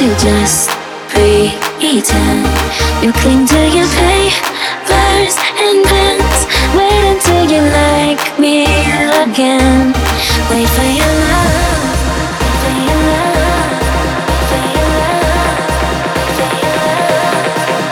just pretend. You cling to your papers and pens. Wait until you like me again. Wait for your love, for your love, for your love, for your love.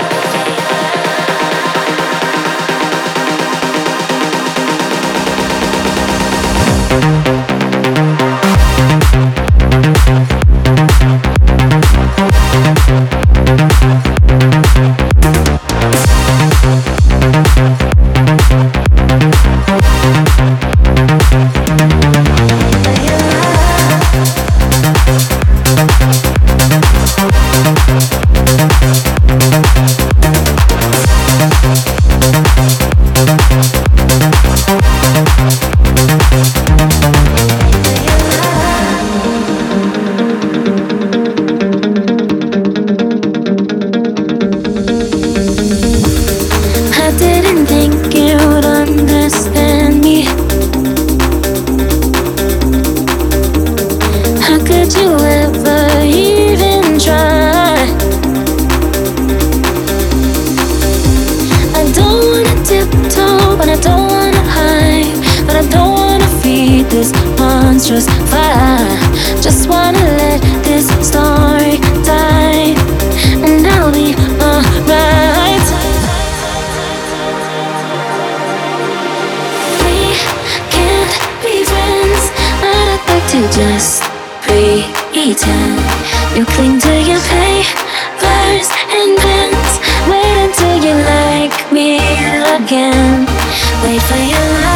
I didn't think you'd understand me. How could you ever even try? I don't wanna tiptoe, but I don't wanna hide. But I don't wanna feed this monstrous fire. Just wanna let this story die, and I'll be alright. To just pretend. You cling to your papers and pens. Wait until you like me again. Wait for your love.